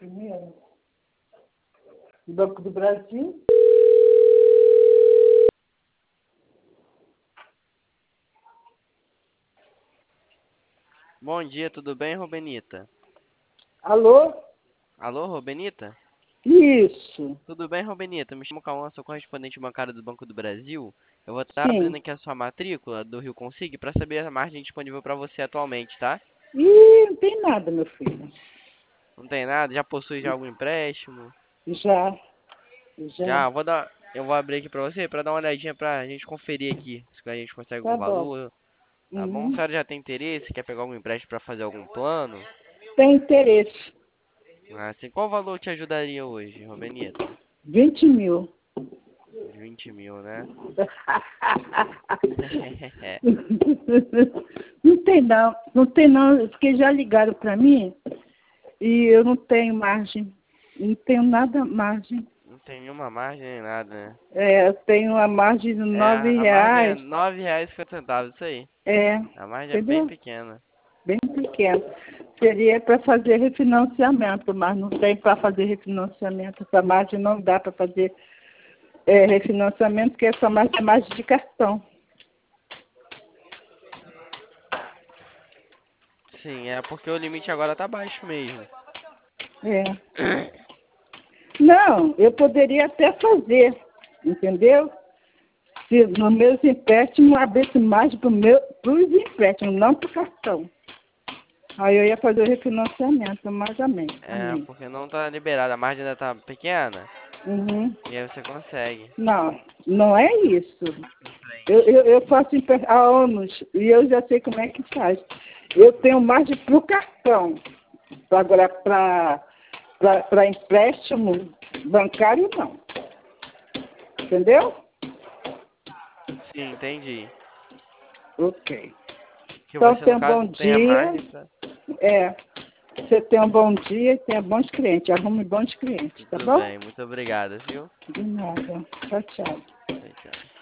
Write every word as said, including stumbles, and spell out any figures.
primeiro. Banco do Brasil. Bom dia, tudo bem, Rubenita? Alô? Alô, Rubenita? Isso. Tudo bem, Rubenita? Me chamo Cauã, sou correspondente bancário do Banco do Brasil. Eu vou estar abrindo Sim. aqui a sua matrícula do Rio Consig para saber a margem disponível para você atualmente, tá? Ih, não tem nada, meu filho. Não tem nada? Já possui já algum empréstimo? Já, já. Já, vou dar, eu vou abrir aqui para você para dar uma olhadinha para a gente conferir aqui se a gente consegue Tá algum bom. valor, tá bom? A Uhum. senhora já tem interesse? Quer pegar algum empréstimo para fazer algum plano? Tem interesse. Ah, assim, qual valor te ajudaria hoje, Rubenita? Vinte mil. vinte mil, né? Não tem não, não tem não, porque já ligaram para mim e eu não tenho margem, não tenho nada margem. Não tem nenhuma margem nem nada, né? É, eu tenho uma margem de É, nove a margem é reais, nove reais e cinquenta centavos, isso aí. é, A margem é bem entendeu? pequena. Bem pequeno. Seria para fazer refinanciamento, mas não tem para fazer refinanciamento, essa margem não dá para fazer é, refinanciamento, porque essa margem é margem de cartão. Sim, é porque o limite agora tá baixo mesmo. É. Não, eu poderia até fazer, entendeu? Se nos meus empréstimos abrisse mais para os empréstimos, não para o cartão. Aí eu ia fazer o refinanciamento, mais ou menos, É, também. porque não tá liberado, a margem ainda tá pequena. Uhum. E aí você consegue. Não, não é isso. Em Eu, frente. eu, eu faço empre- há anos e eu já sei como é que faz. Eu tenho margem para o cartão. Agora, para empréstimo bancário, não. Entendeu? Sim, entendi. Ok. Que Então, você, no tenha um caso, bom tem a dia. margem pra... É, você tenha um bom dia e tenha bons clientes. Arrume bons clientes, tá Tudo bom? bem, muito obrigado, viu? De nada. Tchau, tchau. Tchau, tchau.